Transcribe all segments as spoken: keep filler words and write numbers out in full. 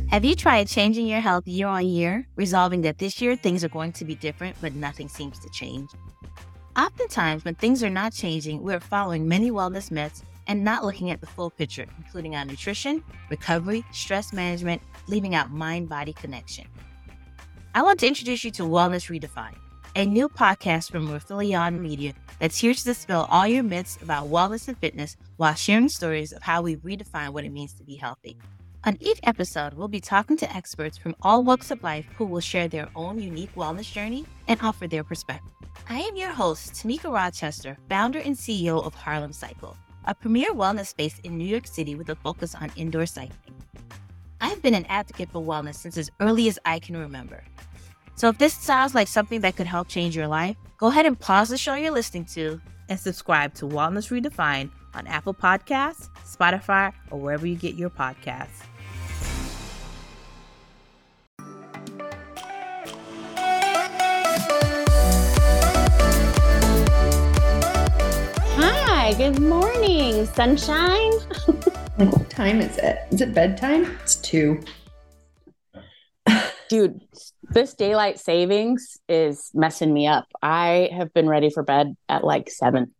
Have you tried changing your health year on year, resolving that this year things are going to be different, but nothing seems to change? Oftentimes, when things are not changing, we're following many wellness myths and not looking at the full picture, including our nutrition, recovery, stress management, leaving out mind-body connection. I want to introduce you to Wellness Redefined, a new podcast from Rathilion Media that's here to dispel all your myths about wellness and fitness while sharing stories of how we redefine what it means to be healthy. On each episode, we'll be talking to experts from all walks of life who will share their own unique wellness journey and offer their perspective. I am your host, Tamika Rochester, founder and C E O of Harlem Cycle, a premier wellness space in New York City with a focus on indoor cycling. I've been an advocate for wellness since as early as I can remember. So if this sounds like something that could help change your life, go ahead and pause the show you're listening to and subscribe to Wellness Redefined on Apple Podcasts, Spotify, or wherever you get your podcasts. Hi, good morning, sunshine. What time is it? Is it bedtime? It's two. Dude, this daylight savings is messing me up. I have been ready for bed at like seven.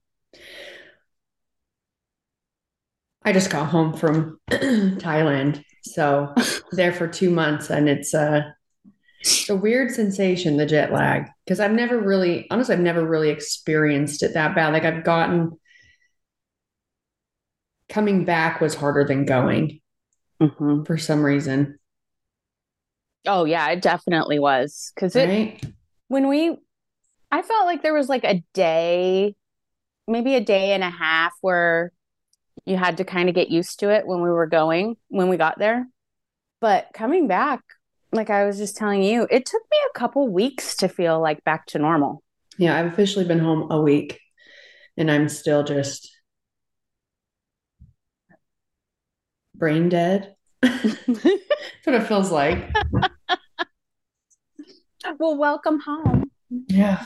I just got home from Thailand, so there for two months, and it's a, a weird sensation, the jet lag, because I've never really, honestly, I've never really experienced it that bad. Like I've gotten, coming back was harder than going Mm-hmm. for some reason. Oh yeah, it definitely was. Because it Right? when we, I felt like there was like a day, maybe a day and a half where you had to kind of get used to it when we were going, when we got there. But coming back, like I was just telling you, it took me a couple weeks to feel like back to normal. Yeah, I've officially been home a week, and I'm still just brain dead. That's what it feels like. Well, welcome home. Yeah.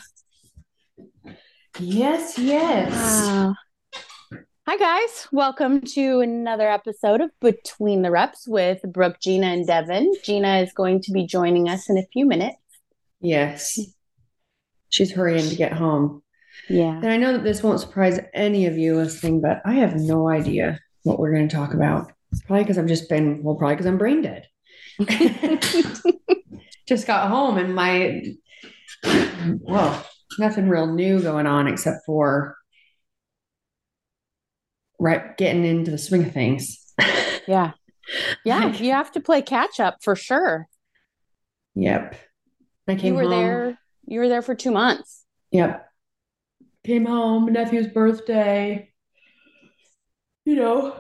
Yes, yes. Wow. Hi, guys. Welcome to another episode of Between the Reps with Brooke, Gina, and Devin. Gina is going to be joining us in a few minutes. Yes. She's hurrying to get home. Yeah. And I know that this won't surprise any of you listening, but I have no idea what we're going to talk about. Probably because I've just been, well, probably because I'm brain dead. Just got home and my, well, nothing real new going on except for right getting into the swing of things. Yeah. Yeah. Like, You have to play catch up for sure. Yep. I came You were home. there. You were there for two months. Yep. Came home, nephew's birthday. You know.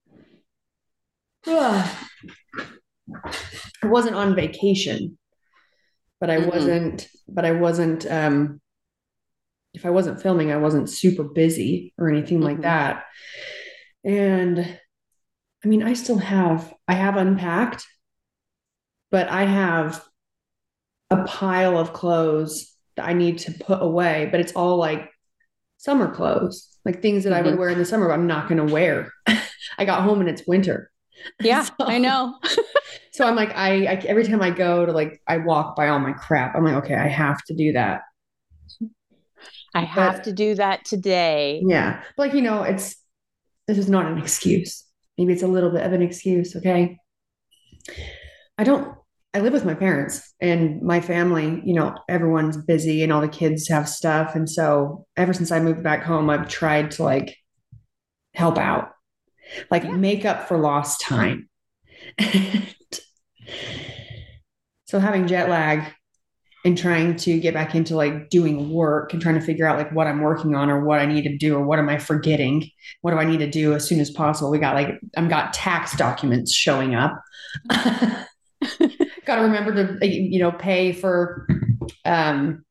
Ah. I wasn't on vacation, but I Mm-mm. wasn't, but I wasn't, um, if I wasn't filming, I wasn't super busy or anything like Mhm. that. And I mean, I still have, I have unpacked, but I have a pile of clothes that I need to put away, but it's all like summer clothes, like things that I would Mhm. wear in the summer, but I'm not going to wear. I got home and it's winter. Yeah, So- I know. So I'm like, I, I every time I go to like, I walk by all my crap. I'm like, okay, I have to do that. I have But- to do that today. Yeah. But like, you know, it's, this is not an excuse. Maybe it's a little bit of an excuse. Okay. I don't, I live with my parents and my family, you know, everyone's busy and all the kids have stuff. And so ever since I moved back home, I've tried to like help out, like Yeah. make up for lost time. So having jet lag and trying to get back into like doing work and trying to figure out like what I'm working on or what I need to do or what am I forgetting? What do I need to do as soon as possible? We got like, I've got tax documents showing up. Got to remember to, you know, pay for, um,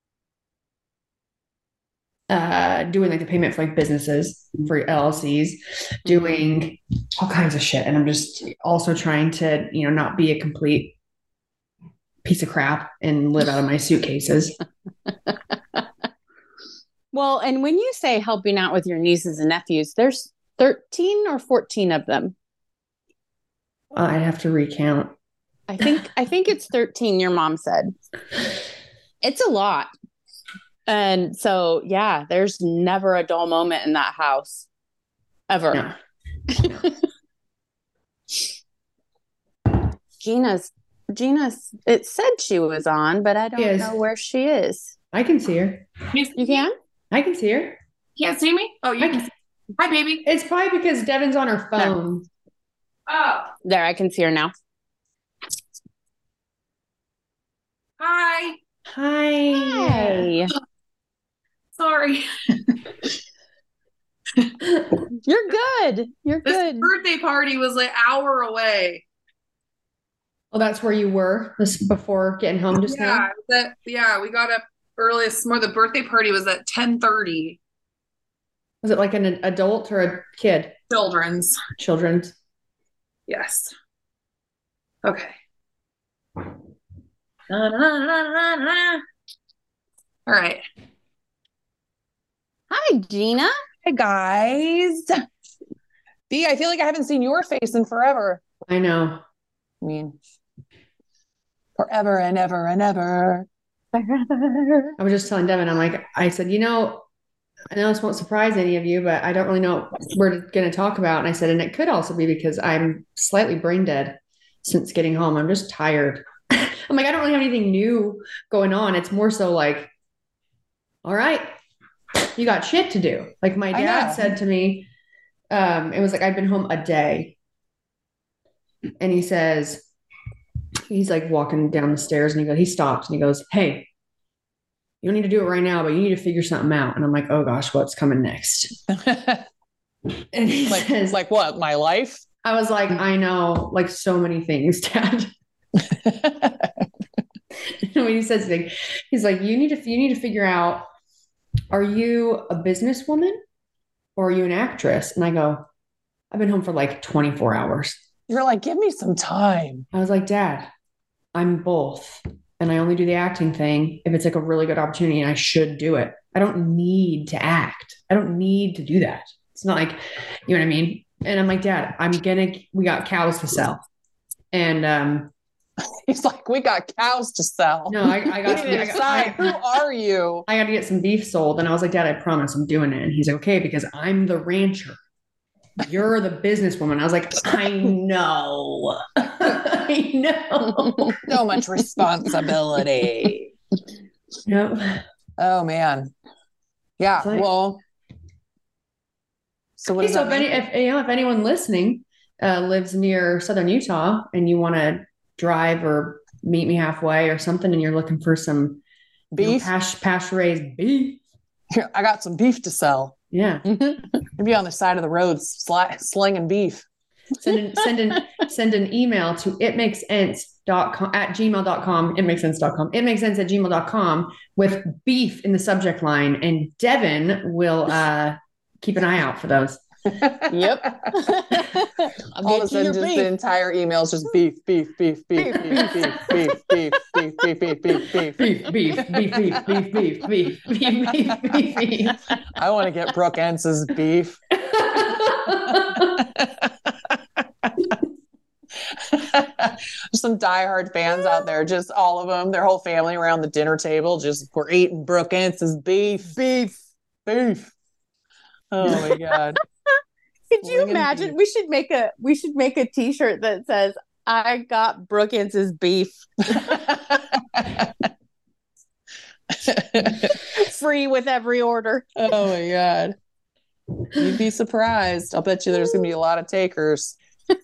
uh, doing like the payment for like businesses for L L Cs, doing all kinds of shit. And I'm just also trying to, you know, not be a complete piece of crap and live out of my suitcases. Well, and when you say helping out with your nieces and nephews, there's thirteen or fourteen of them. I'd have to recount. I think I think it's thirteen, your mom said. It's a lot. And so, yeah, there's never a dull moment in that house. Ever. No. Gina's Gina's it said she was on, but I don't Yes. know where she is. I can see her. You can? I can see her. Can't see me? Oh, you I can. can. Hi, baby. It's probably because Devin's on her phone. Oh, There, I can see her now. hi. Hi. Hey. Sorry. You're good. You're This good. birthday party was like an hour away. Well, that's where you were this before getting home just yeah, now. that yeah, we got up early this morning. The birthday party was at ten thirty. Was it like an adult or a kid? Children's. Children's. Yes. Okay. Na, na, na, na, na. All right. Hi, Gina. Hey guys. Dee, I feel like I haven't seen your face in forever. I know. I mean, forever and ever and ever. I was just telling Devin, I'm like, I said, you know, I know this won't surprise any of you, but I don't really know what we're going to talk about. And I said, and it could also be because I'm slightly brain dead since getting home. I'm just tired. I'm like, I don't really have anything new going on. It's more so like, all right, you got shit to do. Like my I dad know. said to me, um, it was like, I'd been home a day. And he says, he's like walking down the stairs and he goes, he stops and he goes, hey, you don't need to do it right now, but you need to figure something out. And I'm like, oh gosh, what's coming next? And he like, says, like what? My life? I was like, I know, like so many things, Dad. When he says, like, he's like, you need to, you need to figure out, are you a businesswoman or are you an actress? And I go, I've been home for like twenty-four hours. You're like, give me some time. I was like, Dad, I'm both. And I only do the acting thing if it's like a really good opportunity and I should do it. I don't need to act. I don't need to do that. It's not like, you know what I mean? And I'm like, Dad, I'm gonna, we got cows to sell. And um, He's like, we got cows to sell. no, I, I We got, need to I, decide, got who are you? I, I got to get some beef sold. And I was like, Dad, I promise I'm doing it. And he's like, okay, because I'm the rancher. You're the businesswoman. I was like, I know. I know. So much responsibility. Yep. Oh man. Yeah. It's like- well. So what Hey, does so that if any, mean? if you know, if anyone listening uh, lives near Southern Utah and you want to drive or meet me halfway or something, and you're looking for some you know, Beef? pas- pasture raised beef, Here, I got some beef to sell. yeah, Maybe on the side of the road, sli- slinging beef. send an, send an send an email to it makes sense dot com at gmail dot com. It makes sense dot com. It makes sense at gmail dot com with beef in the subject line, and Devin will uh, keep an eye out for those. Yep. I'll All get of a you sudden, your just beef. the entire email is just beef, beef, beef, beef, beef, beef, beef, beef, beef, beef, beef, beef, beef. Beef, beef, beef, beef, beef, beef, beef, beef, beef, beef, beef. I want to get Brooke Ence's beef. There's some diehard fans out there, just all of them, their whole family around the dinner table, just we're eating Brooke Ence's beef, beef, beef. Oh my God. Could you Slinging imagine? beef. We should make a we should make a t-shirt that says, I got Brookens's beef. Free with every order. Oh my God. You'd be surprised. I'll bet you there's going to be a lot of takers.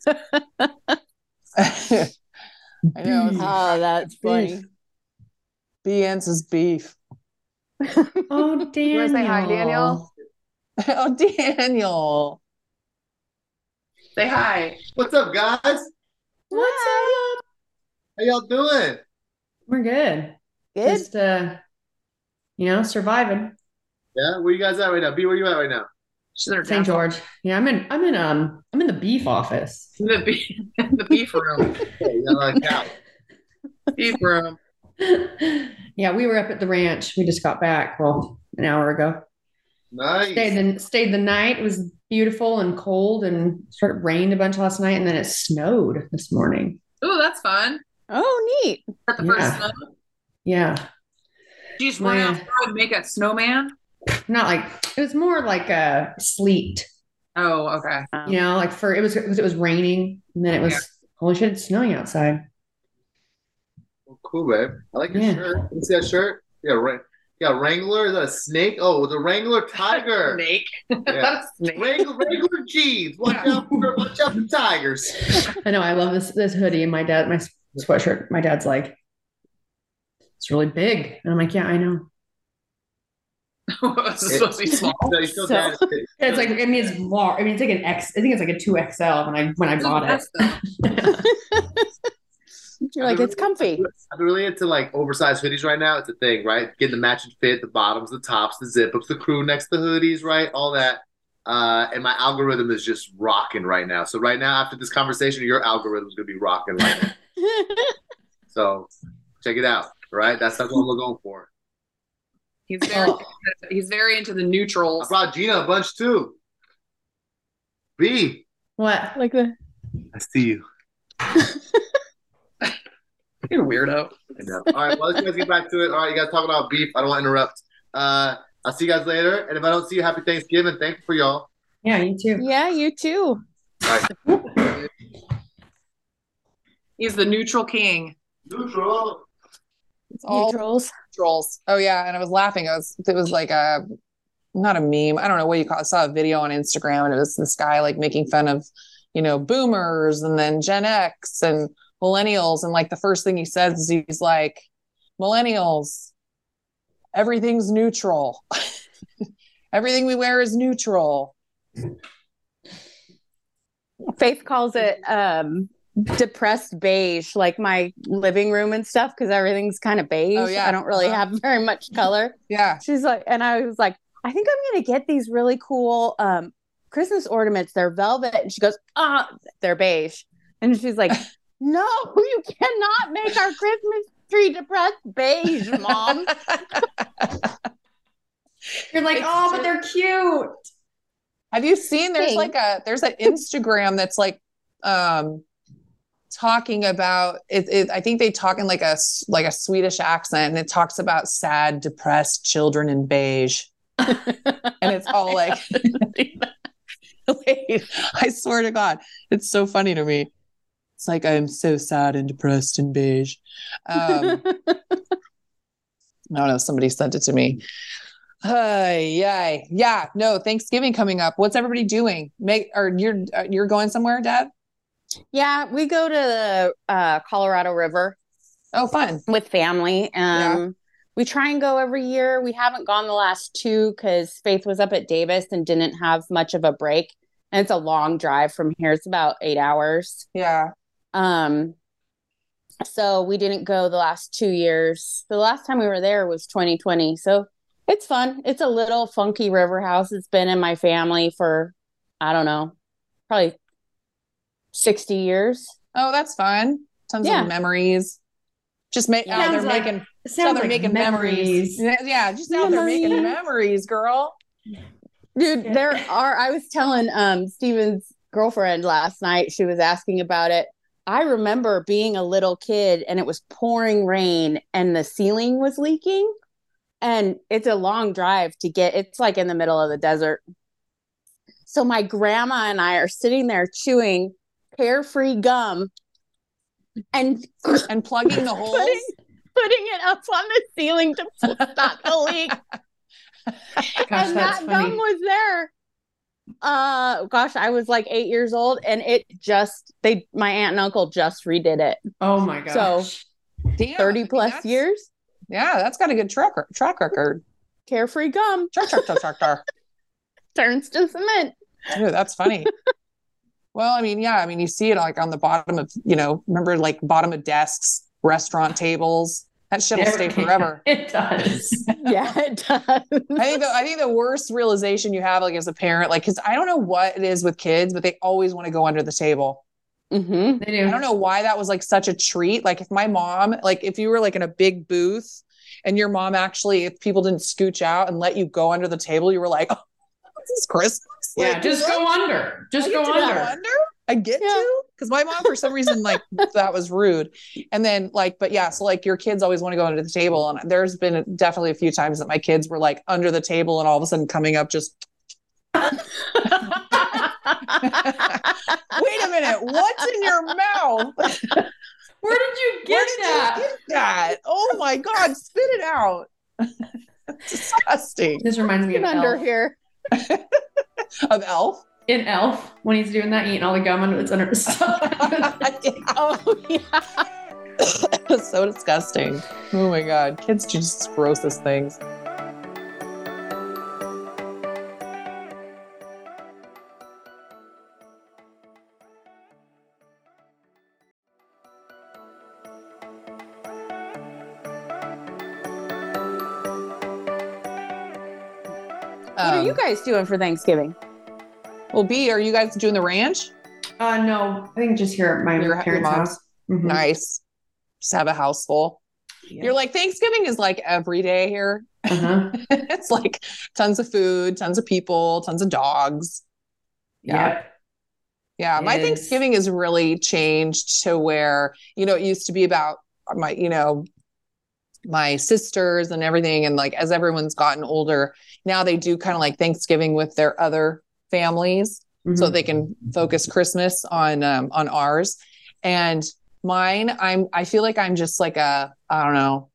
I know. it's- Oh, that's funny. Beef. B. Ence's beef. Oh, Daniel. You wanna say hi, Daniel? Oh, Daniel. Say hi. What's up, guys? What's up? How y'all doing? We're good. Good. Just uh, you know, surviving. Yeah, where you guys at right now? B, where you at right now? She's in her Saint down- George. Yeah, I'm in. I'm in. Um, I'm in the beef office. The beef, the beef room. Hey, y'all like cow. Beef room. Yeah, we were up at the ranch. We just got back. Well, an hour ago. Nice. Stayed the stayed the night. It was beautiful and cold, and started rained a bunch last night, and then it snowed this morning. Ooh, that's fun. Oh, neat. Is that the Yeah. first snow? Yeah. Did you just My, run uh, outside and make a snowman? Not like it was more like a sleet, Oh, okay. you know, like for it was because it was raining and then it was Yeah. holy shit, it's snowing outside. Well, cool, babe. I like your Yeah. shirt. Let me see that shirt. Yeah, right. Yeah, Wrangler. Is that a snake? Oh, the Wrangler Tiger. Snake. Yeah. Snake. Wrangler, Wrangler jeans. Watch out for watch out for tigers. I know I love this this hoodie and my dad my sweatshirt. My dad's like, it's really big. And I'm like, yeah, I know. It's supposed to be small. So you still So- got it. It's like I mean it's large. I mean it's like an X. I think it's like a two X L when I when I bought it. You're like, it's comfy. I'm really into like oversized hoodies right now. It's a thing, right? Getting the matching fit, the bottoms, the tops, the zip ups, the crew necks, the hoodies, right? All that. Uh, and my algorithm is just rocking right now. So right now, after this conversation, your algorithm is gonna be rocking right now. So check it out, right? That's that's what we're going for. He's very Oh. he's very into the I neutrals. brought Gina a bunch too. B, What? Like the I see you. You're a weirdo. I know. All right, well, let's guys get back to it. All right, you guys talking about beef. I don't want to interrupt. Uh, I'll see you guys later. And if I don't see you, happy Thanksgiving. Thank you for y'all. Yeah, you too. yeah, you too. All right. He's the neutral king. Neutral. It's all Neutrals. trolls. Oh yeah, and I was laughing. It was it was like a not a meme. I don't know what you call it. I saw a video on Instagram and it was this guy like making fun of, you know, boomers and then Gen X and millennials. And like the first thing he says is he's like, millennials, everything's neutral. Everything we wear is neutral. Faith calls it um depressed beige, like my living room and stuff, because everything's kind of beige. Oh, yeah. I don't really Uh-huh. have very much color. Yeah. She's like, and I was like, I think I'm gonna get these really cool um Christmas ornaments. They're velvet, and she goes, ah, they're beige. And she's like, no, you cannot make our Christmas tree depressed beige, Mom. You're like, It's oh, but true. they're cute. Have you seen there's Thanks. like a there's an Instagram that's like um talking about it, it I think they talk in like a s- like a Swedish accent and it talks about sad, depressed children in beige. And it's all like wait, I swear to God, it's so funny to me. It's like I'm so sad and depressed and beige. Um I don't know, somebody sent it to me. Hey, yay. Yeah, no, Thanksgiving coming up. What's everybody doing? Make or you're uh, you're going somewhere, Dad? Yeah, we go to the uh, Colorado River Oh, fun. with family. Um, Yeah. We try and go every year. We haven't gone the last two because Faith was up at Davis and didn't have much of a break. And it's a long drive from here. It's about eight hours. Yeah. Um, so we didn't go the last two years. The last time we were there was twenty twenty. So it's fun. It's a little funky river house. It's been in my family for, I don't know, probably sixty years. Oh, that's fun. Tons Yeah. of memories. Just make Yeah. out there Sounds like- making It out sounds there like making memories. memories. Yeah, yeah, just out there making Memories. memories, girl. Dude, there are, I was telling um Steven's girlfriend last night, she was asking about it. I remember being a little kid and it was pouring rain and the ceiling was leaking. And it's a long drive to get, it's like in the middle of the desert. So my grandma and I are sitting there chewing carefree gum and And plugging the holes. putting, putting it up on the ceiling to stop the leak. Gosh, And that's that funny. gum was there. Uh, gosh, I was like eight years old, and it just they my aunt and uncle just redid it. Oh my gosh. So- Damn, I Thirty mean, plus that's- years, Yeah, that's got a good track track record. carefree gum Track, track, track, track, track. turns to cement. Dude, that's funny. Well, I mean, yeah, I mean, you see it like on the bottom of, you know, remember like bottom of desks, restaurant tables. That shit'll Never stay can- forever. It does. Yeah, it does. I think the I think the worst realization you have like as a parent, like, because I don't know what it is with kids, but they always want to go under the table. hmm They do. I don't know why that was like such a treat. Like if my mom, like if you were like in a big booth and your mom actually, if people didn't scooch out and let you go under the table, you were like, oh, this is Christmas. Yeah, Like, just what? go under. Just I go get to under. under. I get Yeah. to, because my mom, for some reason, like that was rude. And then like, but yeah, so like your kids always want to go under the table. And there's been definitely a few times that my kids were like under the table and all of a sudden coming up just, wait a minute, what's in your mouth? Where did you get Where did that? you get that? Oh my God, spit it out. Disgusting. This reminds me of Get under Elf. here. Of Elf? In Elf, when he's doing that, eating all the gum under it's under his stomach. Oh yeah. It's so disgusting. Oh my God. Kids do just grossest things. What are you Um, guys doing for Thanksgiving? Well, B, are you guys doing the ranch? Uh, no, I think just here at my Your- your parents' mom's? house. Mhm. Nice. Just have a house full. Yeah. You're like, Thanksgiving is like every day here. Uh-huh. It's like tons of food, tons of people, tons of dogs. Yeah. Yep. Yeah. My Is- Thanksgiving has really changed to where, you know, it used to be about my, you know, my sisters and everything. And like, as everyone's gotten older, now they do kind of like Thanksgiving with their other families so Mhm. they can focus Christmas on, um, on ours. And mine, I'm, I feel like I'm just like a, I don't know,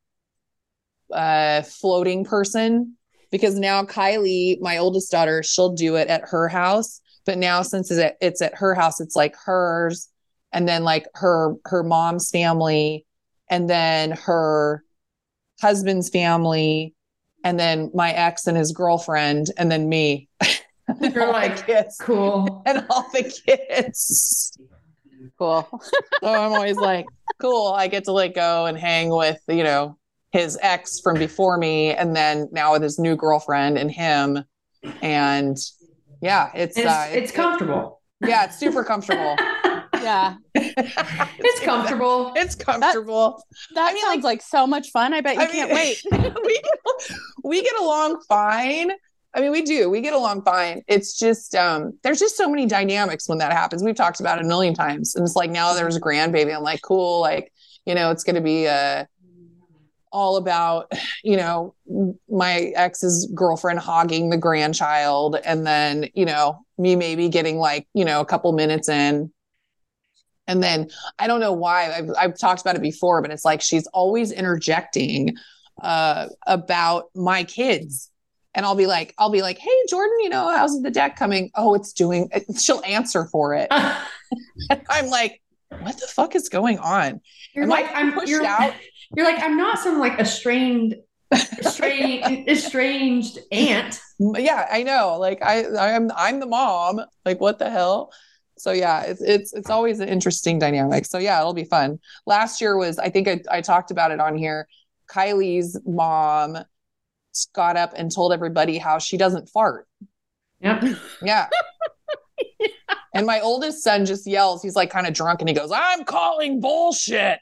uh, floating person, because now Kylie, my oldest daughter, she'll do it at her house. But now since it's at, it's at her house, it's like hers, and then like her, her mom's family, and then her husband's family, and then my ex and his girlfriend, and then me. You're All the like, kids. cool. And all the kids. Cool. So I'm always like, cool. I get to like go and hang with, you know, his ex from before me, and then now with his new girlfriend and him. And yeah, it's It's, uh, it's it- comfortable. yeah, it's super comfortable. Yeah. It's comfortable. It's comfortable. That I mean, sounds like, so much fun. I bet you I can't mean, wait. we get, we get along fine. I mean, we do. We get along fine. It's just um, there's just so many dynamics when that happens. We've talked about it a million times, and it's like now there's a grandbaby. I'm like, cool. Like, you know, it's going to be uh, all about, you know, my ex's girlfriend hogging the grandchild, and then you know me maybe getting like you know a couple minutes in. And then I don't know why I've, I've talked about it before, but it's like she's always interjecting uh, about my kids. And I'll be like, I'll be like, hey, Jordan, you know, how's the deck coming? Oh, it's doing, she'll answer for it. And I'm like, what the fuck is going on? You're Am like, I I'm pushed you're, out? You're like, I'm not some like estranged, estranged, estranged aunt. Yeah, I know. Like I, I'm, I'm the mom. Like what the hell? So yeah, it's it's it's always an interesting dynamic. So yeah, it'll be fun. Last year was, I think I, I talked about it on here. Kylie's mom got up and told everybody how she doesn't fart. Yep. Yeah. Yeah. And my oldest son just yells. He's like kind of drunk, and he goes, "I'm calling bullshit."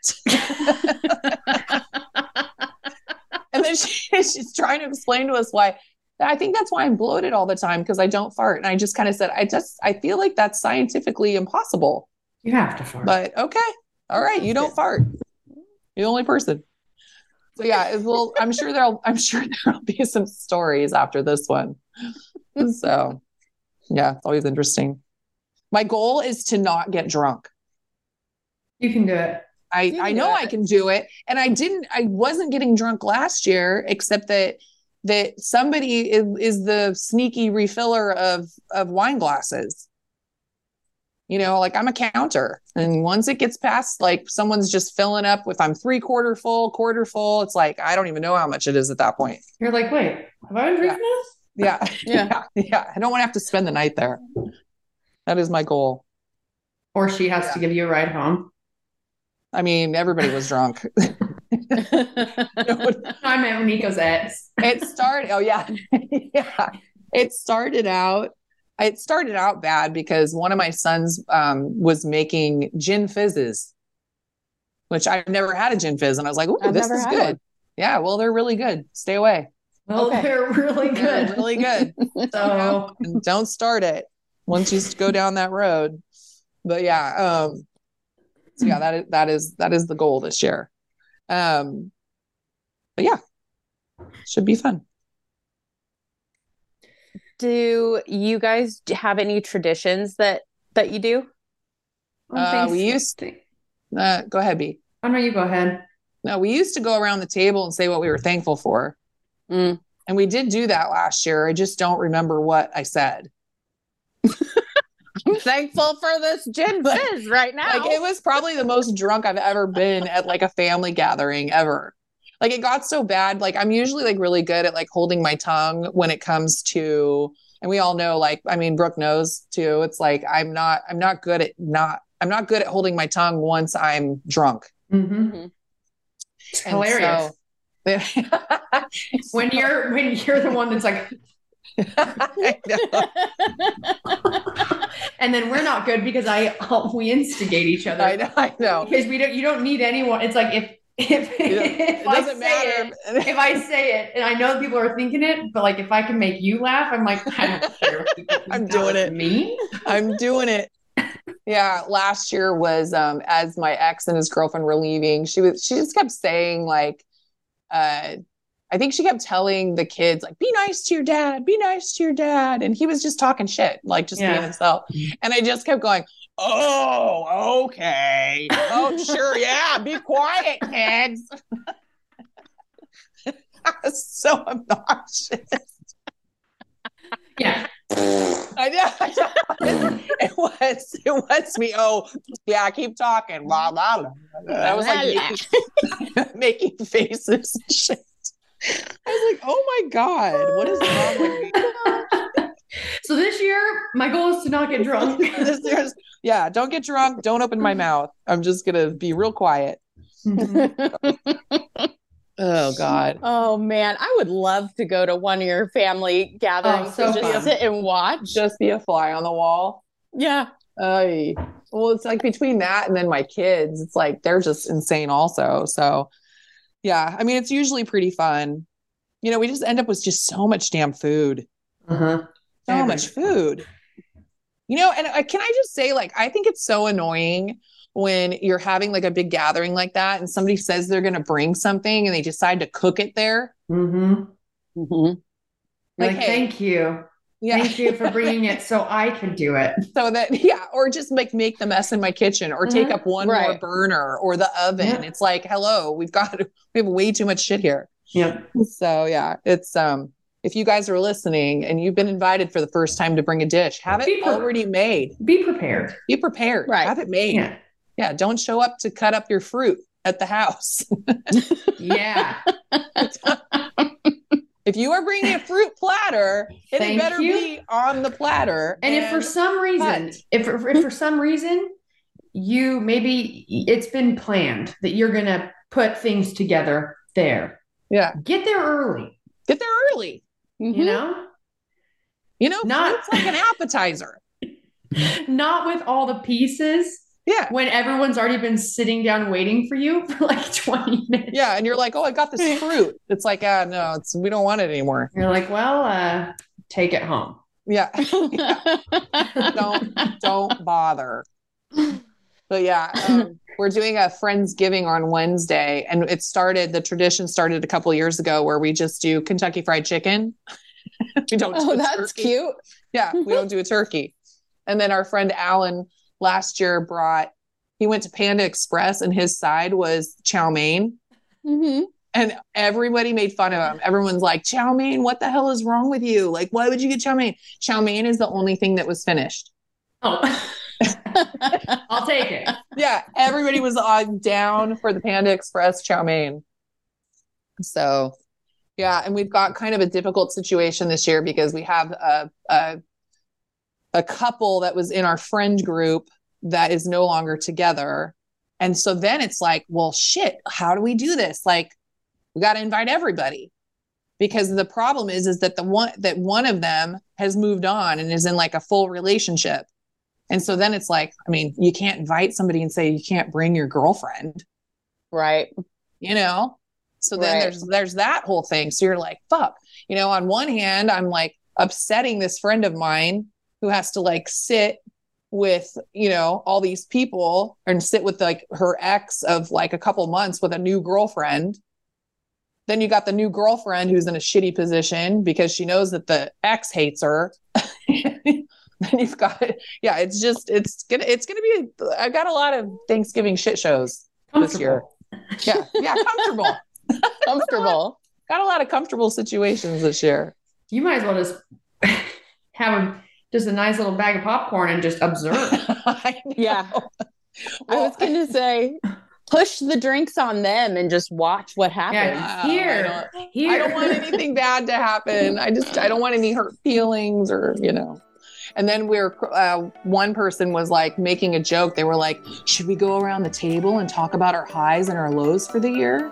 And then she, she's trying to explain to us why. I think that's why I'm bloated all the time, because I don't fart. And I just kind of said, I just, I feel like that's scientifically impossible. You have to fart. But okay. All right. You don't fart. You're the only person. So yeah, it will, I'm sure there'll, I'm sure there'll be some stories after this one. So yeah, it's always interesting. My goal is to not get drunk. You can do it. I, You can I do know it. I can do it. And I didn't, I wasn't getting drunk last year, except that that somebody is, is the sneaky refiller of, of wine glasses. You know, like I'm a counter. And once it gets past, like someone's just filling up, if I'm three quarter full, quarter full, it's like, I don't even know how much it is at that point. You're like, wait, have I been drinking this? Yeah. Yeah. yeah. Yeah. I don't want to have to spend the night there. That is my goal. Or she has to give you a ride home. I mean, everybody was drunk. I meant Nico's ex. It started, oh yeah. Yeah. It started out, it started out bad because one of my sons um, was making gin fizzes, which I've never had a gin fizz. And I was like, ooh, I've this never is had good. one. Yeah. Well, they're really good. Stay away. Well, Okay. they're really They're good. really good. So And don't start it once you go down that road. But yeah, um, so yeah, that is, that is, that is the goal this year. Um, but yeah, should be fun. Do you guys have any traditions that that you do? Uh, we used to, uh, go ahead, B. Oh, no, you go ahead. No, we used to go around the table and say what we were thankful for. Mm. And we did do that last year. I just don't remember what I said. I'm thankful for this gin fizz right now. Like, it was probably the most drunk I've ever been at like a family gathering ever. Like, it got so bad. Like, I'm usually like really good at like holding my tongue when it comes to, and we all know, like, I mean, Brooke knows too. It's like, I'm not, I'm not good at not, I'm not good at holding my tongue once I'm drunk. Mm-hmm. Mhm. It's hilarious. So, when you're when you're the one that's like, I know. and then we're not good because I we instigate each other. I know, I know. Because we don't you don't need anyone. It's like if if, if It I doesn't say matter. it, if I say it, and I know people are thinking it, but like if I can make you laugh, I'm like, I don't care. If people think I'm that doing was it. Me? I'm doing it. Yeah, last year was um as my ex and his girlfriend were leaving, she was she just kept saying like uh I think she kept telling the kids like, be nice to your dad, be nice to your dad. And he was just talking shit, like just Yeah. being himself. And I just kept going, oh, okay. Oh, sure, yeah, be quiet, kids. I was so obnoxious. Yeah. I know. It was, it was me. Oh, yeah, keep talking. Blah, blah, blah. I was like making, making faces and shit. I was like, oh my God, what is wrong with me? So this year, my goal is to not get drunk. This year's- yeah, don't get drunk. Don't open my mouth. I'm just going to be real quiet. Oh God. Oh man, I would love to go to one of your family gatherings Oh, so and just fun. sit and watch. Just be a fly on the wall. Yeah. Ay. Well, it's like between that and then my kids, it's like they're just insane also. So yeah, I mean, it's usually pretty fun. You know, we just end up with just so much damn food. Uh-huh. So Every- much food. You know, and uh, can I just say, like, I think it's so annoying when you're having like a big gathering like that and somebody says they're going to bring something and they decide to cook it there. Mm-hmm. Mhm. Like, Like, hey, thank you. yeah. Thank you for bringing it so I could do it. So that, yeah, or just like make the mess in my kitchen or take Mhm. up one more Right. burner or the oven. Yeah. It's like, hello, we've got, we have way too much shit here. Yep. So yeah, it's, um, if you guys are listening and you've been invited for the first time to bring a dish, have it Be pre- already made. Be prepared. Be prepared. Right. Have it made. Yeah. Yeah. Don't show up to cut up your fruit at the house. Yeah. If you are bringing a fruit platter, it Thank better you. be on the platter. And if for some reason, cut. if, if if for some reason you maybe it's been planned that you're gonna put things together there, Yeah, get there early. get there early. Mhm. You know, You know, Not- fruit's like an appetizer. not with all the pieces Yeah. when everyone's already been sitting down waiting for you for like twenty minutes. Yeah. And you're like, oh, I got this fruit. It's like, ah, no, it's, we don't want it anymore. You're like, well, uh, take it home. Yeah. don't, don't bother. But yeah, um, we're doing a Friendsgiving on Wednesday and it started, the tradition started a couple of years ago where we just do Kentucky Fried Chicken. We don't do Oh, a that's turkey. cute. Yeah, we don't do a turkey. And then our friend Alan last year brought, he went to Panda Express and his side was chow mein. Mm-hmm. And everybody made fun of him. Everyone's like, chow mein, what the hell is wrong with you? Like, why would you get chow mein? Chow mein is the only thing that was finished. Oh, I'll take it. Yeah, everybody was on down for the Panda Express chow mein. So, yeah, and we've got kind of a difficult situation this year because we have a, a a couple that was in our friend group that is no longer together. And so then it's like, well, shit, how do we do this? Like, we got to invite everybody because the problem is, is that the one, that one of them has moved on and is in like a full relationship. And so then it's like, I mean, you can't invite somebody and say, you can't bring your girlfriend, Right. you know? So then Right. there's, there's that whole thing. So you're like, fuck, you know, on one hand, I'm like upsetting this friend of mine who has to like sit with, you know, all these people and sit with like her ex of like a couple months with a new girlfriend. Then you got the new girlfriend who's in a shitty position because she knows that the ex hates her. Then you've got it. Yeah, it's just, it's gonna, it's gonna be, I got a lot of Thanksgiving shit shows this year. Yeah. Yeah. Comfortable. Comfortable. Got a lot of comfortable situations this year. You might as well just have a, just a nice little bag of popcorn and just observe. I know. Yeah. I Well, was going to say, push the drinks on them and just watch what happens. Yeah, Oh, here, I here. I don't want anything bad to happen. I just, I don't want any hurt feelings or, you know. And then we're, uh, one person was like making a joke. They were like, should we go around the table and talk about our highs and our lows for the year?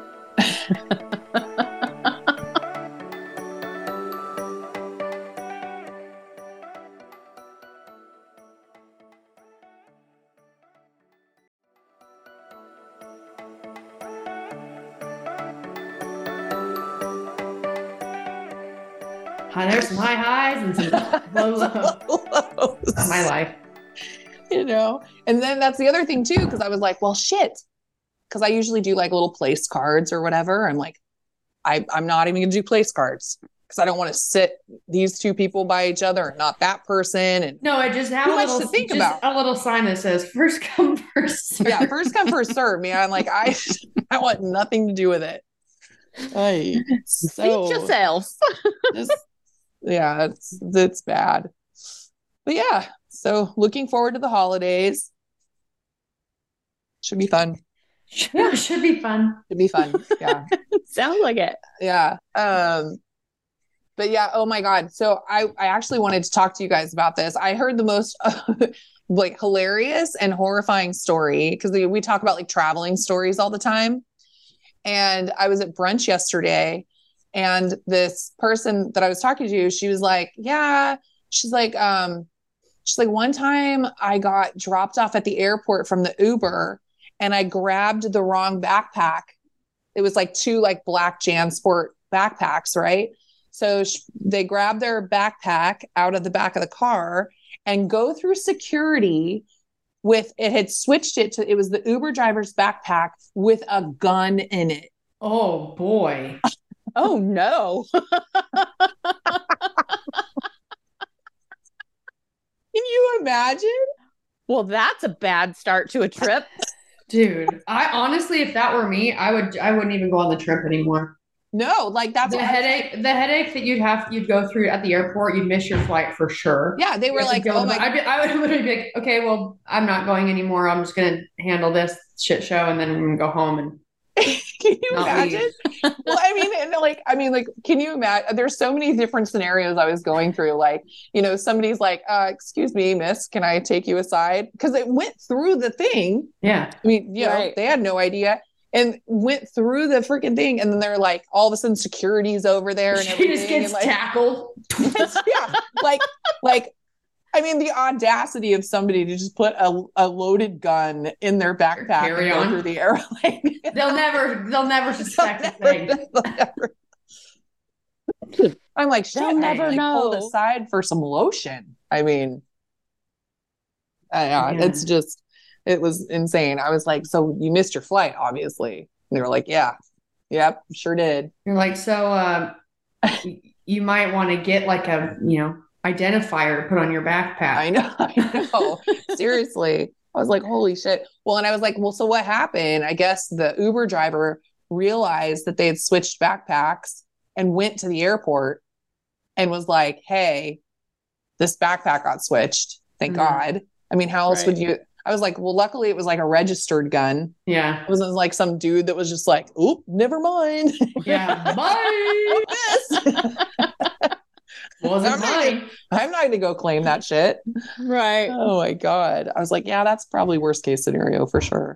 Hi, there's some high highs and some low lows. That's my life. You know, and then that's the other thing too, because I was like, well, shit, because I usually do like little place cards or whatever. I'm like, I, I'm not even gonna do place cards because I don't want to sit these two people by each other and not that person. And No, I just have Too a much little, to think just about. a little sign that says first come, first serve. yeah, first come, first serve, man. Like I, I want nothing to do with it. I so Beat yourself. just, yeah, it's it's bad. But yeah, so looking forward to the holidays. Should be fun. Yeah, it should be fun. Should be fun. Yeah. Sounds like it. Yeah. Um, but yeah, oh my God. So I, I actually wanted to talk to you guys about this. I heard the most like hilarious and horrifying story because we, we talk about like traveling stories all the time. And I was at brunch yesterday and this person that I was talking to, she was like, yeah, she's like, um, she's like, one time I got dropped off at the airport from the Uber and I grabbed the wrong backpack. It was like two like black JanSport backpacks, right? So sh- they grab their backpack out of the back of the car and go through security with, it had switched it to, it was the Uber driver's backpack with a gun in it. Oh boy. Oh no. Can you imagine? Well, that's a bad start to a trip. Dude, I honestly, if that were me, I would, I wouldn't even go on the trip anymore. No, like that's The what I was headache, like- the headache that you'd have, you'd go through at the airport, you'd miss your flight for sure. yeah, they were You have to like, go oh to- my, I'd be, I would literally be like, okay, well, I'm not going anymore. I'm just gonna handle this shit show and then I'm gonna go home and can you not imagine? leave. Well, I mean, and like, I mean, like, can you imagine? There's so many different scenarios I was going through. Like, you know, somebody's like, uh, excuse me, miss, can I take you aside? Because it went through the thing. Yeah. I mean, you know, Right. they had no idea and went through the freaking thing. And then they're like, all of a sudden security's over there and She everything. just gets and like, tackled. yeah, like, like, I mean, the audacity of somebody to just put a, a loaded gun in their backpack Carry and go on. through the airplane. They'll never, they'll never suspect a They'll thing. never- they'll never- I'm like, shit, They'll never like, pulled know. aside for some lotion. I mean, uh, yeah, Yeah. it's just, it was insane. I was like, so you missed your flight, obviously. And they were like, yeah, yep, sure did. You're like, so, uh, y- you might want to get like a, you know, identifier to put on your backpack. I know, I know. Seriously. I was like, holy shit. Well, and I was like, well, so what happened? I guess the Uber driver realized that they had switched backpacks and went to the airport and was like, hey, this backpack got switched. Thank Mhm. God. I mean, how else would Right. you? I was like, well, luckily it was like a registered gun. Yeah. It wasn't like some dude that was just like, oop, never mind. Yeah. Bye. This. Wasn't I'm not mine. I'm not going to go claim that shit. Right. Oh my God. I was like, yeah, that's probably worst case scenario for sure.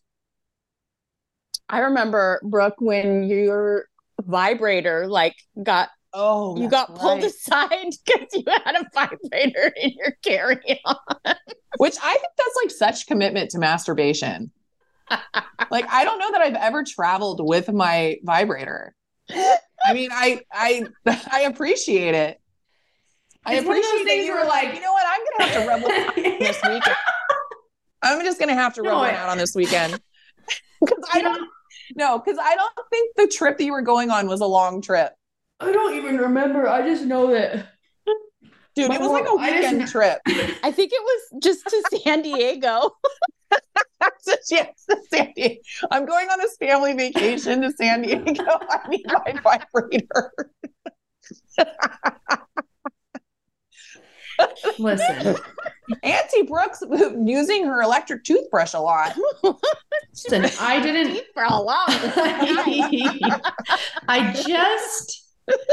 I remember, Brooke, when your vibrator like got Oh, you that's got pulled right. aside because you had a vibrator in your carry-on. Which I think that's like such commitment to masturbation. Like, I don't know that I've ever traveled with my vibrator. I mean, I I I appreciate it. I It's one of those appreciate that things you where, were like, like- you know what? I'm gonna have to rub one out this weekend. I'm just gonna have to rub No, one I- out on this weekend. Because I don't no, because I don't think the trip that you were going on was a long trip. I don't even remember. I just know that. Dude, My it was like a mom- I just weekend kn- trip. I think it was just to San Diego. Yes, to San Diego. I'm going on this family vacation to San Diego. I need my vibrator. Listen, Auntie Brooks using her electric toothbrush a lot. listen. I didn't. Deep for a long time. I just,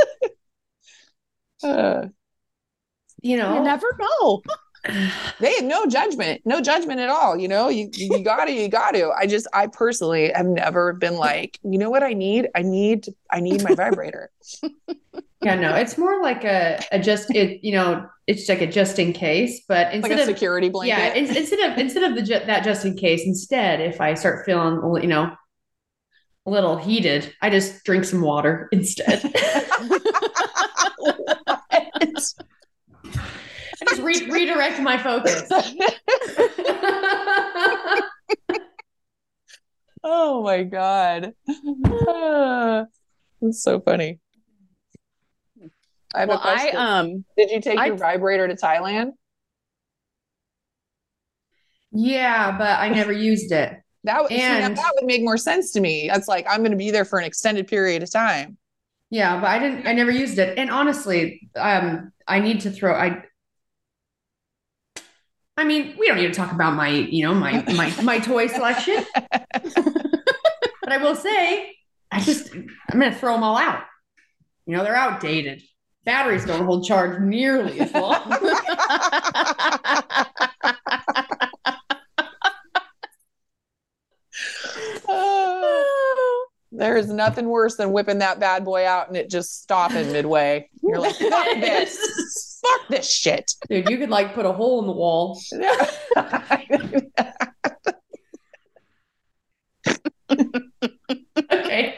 Uh, you know, You never know. they had no judgment, no judgment at all. You know, you you got to, you got to. I just, I personally have never been like, you know what I need? I need, I need my vibrator. yeah, no. It's more like a, a just it. You know, it's like a just in case. But Like instead a of security blanket. yeah, in, instead of instead of the ju- that just in case, instead, if I start feeling, you know, a little heated, I just drink some water instead. I just re- redirect my focus. Oh my God. Ah, it's so funny. I have Well, a I question. um Did you take I- your vibrator to Thailand? Yeah, but I never used it. That would, see, now And- that would make more sense to me. That's like, I'm going to be there for an extended period of time. Yeah, but I didn't. I never used it. And honestly, um, I need to throw. I. I mean, we don't need to talk about my, you know, my my my toy selection. But I will say, I just I'm gonna throw them all out. You know, they're outdated. Batteries don't hold charge nearly as long. Ah, there is nothing worse than whipping that bad boy out and it just stopping midway. You're like, fuck this. Fuck this shit. Dude, you could like put a hole in the wall. Okay.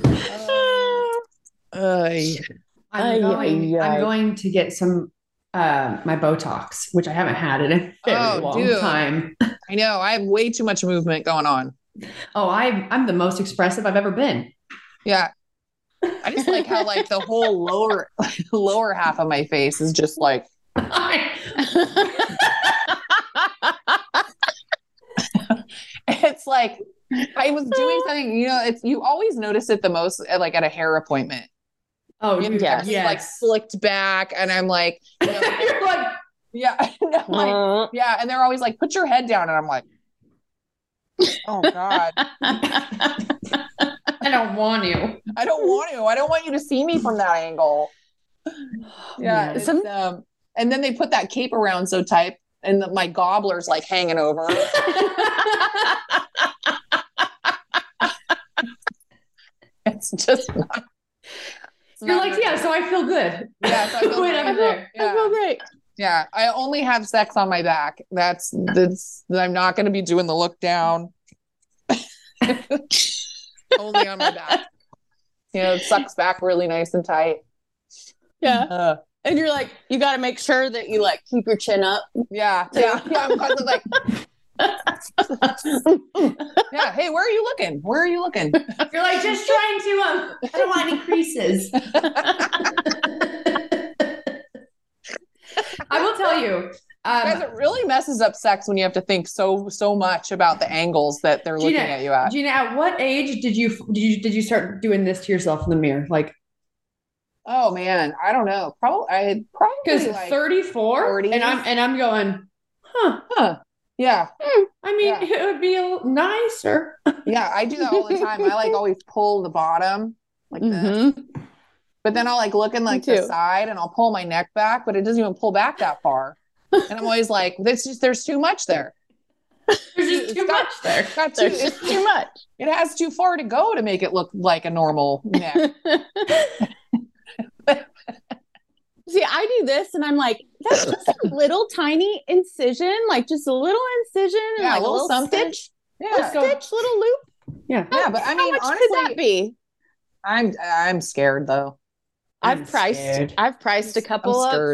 Ay. I'm Ay, going. ay, ay. I'm going to get some uh, my Botox, which I haven't had in a very Oh, long dude. time. I know. I have way too much movement going on. Oh, I I'm the most expressive I've ever been. Yeah. I just like how like the whole lower lower half of my face is just like it's like I was doing something, you know, it's you always notice it the most at, like at a hair appointment. oh, You know, dude, yes. everything's, like slicked back and I'm like, you know, You're like, yeah, and I'm like, Uh, yeah, and they're always like, put your head down, and I'm like, oh God, I don't want you. I don't want to. I don't want you to see me from that angle. Yeah, Man. it's, um, and then they put that cape around so tight, and the, my gobbler's like hanging over. It's just not. It's You're not like, good. yeah, so I feel good. Yeah, so I feel Wait, good. I'm there. I feel great. Yeah, I only have sex on my back. That's that's. I'm not going to be doing the look down. Only on my back. You know, it sucks back really nice and tight. Yeah. Uh, And you're like, you got to make sure that you like keep your chin up. yeah, yeah, yeah. I'm constantly like, yeah. Hey, where are you looking? Where are you looking? You're like just trying to um. I don't want any creases. I will tell you. Guys, Um, it really messes up sex when you have to think so so much about the angles that they're looking Gina, at you at. Gina, at what age did you did you did you start doing this to yourself in the mirror? Like, Oh man, I don't know. Probably I probably because like, thirty-four, forties. and I'm and I'm going, huh? huh. Yeah, I mean, Yeah. it would be a little nicer. yeah. I do that all the time. I like always pull the bottom like this. Mhm. But then I'll like look in like the too. side and I'll pull my neck back, but it doesn't even pull back that far. And I'm always like, this just there's too much there. There's It's just too got- much there. It's got too, There's it's just too much. it has too far to go to make it look like a normal neck. See, I do this and I'm like, that's just a little tiny incision, like just a little incision and Yeah, like a a little little something. stitch, Yeah. little stitch, little loop. Yeah. Yeah, but I How mean, much honestly, could that be? I'm I'm scared though. I've I'm priced, scared. I've priced a I'm couple of scared.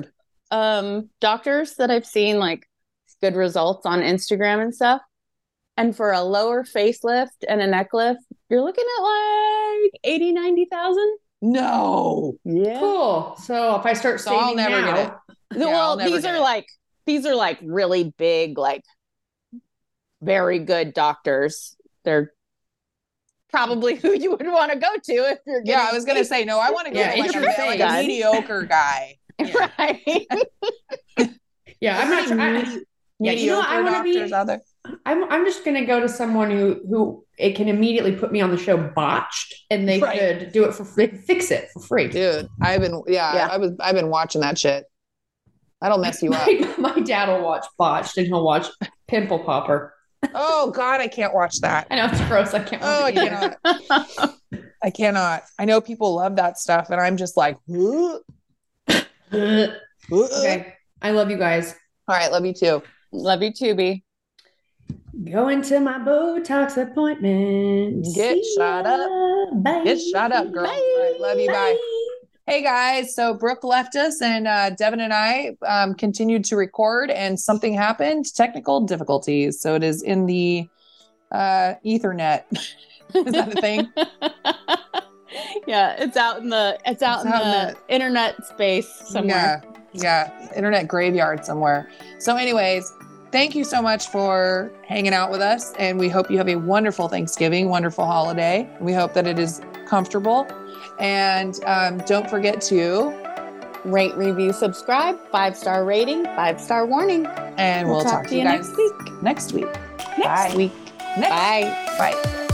um, doctors that I've seen like good results on Instagram and stuff. And for a lower facelift and a neck lift, you're looking at like eighty, ninety thousand. No. Yeah. Cool. So if I start So I'll saving never now, get it. Yeah, well, I'll never these get are it. like these are like really big, like very good doctors. They're probably who you would want to go to if you're getting Yeah, I was gonna say no. I want to go Yeah, to like it's a, your like face. a mediocre guy. right. yeah, I'm not. Is there I, any yeah, you know, mediocre I want to be. doctors out there. I'm I'm just gonna go to someone who who it can immediately put me on the show botched, and they Right. could do it for free, fix it for free. Dude, I've been yeah, Yeah. I was I've been watching that shit. That'll mess you up. My, my dad will watch botched, and he'll watch Pimple Popper. Oh God, I can't watch that. I know it's gross. I can't. Oh, I watch it either. cannot. I cannot. I know people love that stuff, and I'm just like, "Ugh, ugh." Okay, I love you guys. All right, love you too. Love you too, B. Going to my Botox appointment. Get See shot ya. up. Bye. Get shot up, girl. All right, love you. Bye. Hey guys, so Brooke left us, and uh, Devin and I um, continued to record, and something happened. Technical difficulties. So it is in the uh, Ethernet. Is that a thing? Yeah, it's out in the it's out It's in out the in internet space somewhere. Yeah, yeah, internet graveyard somewhere. So, anyways, thank you so much for hanging out with us, and we hope you have a wonderful Thanksgiving, wonderful holiday. We hope that it is comfortable, and um, don't forget to, Rate, review, subscribe, five star rating, five star warning. and we'll, talk, to you guys next week. next week. Next Bye. week. Next. Bye. Bye.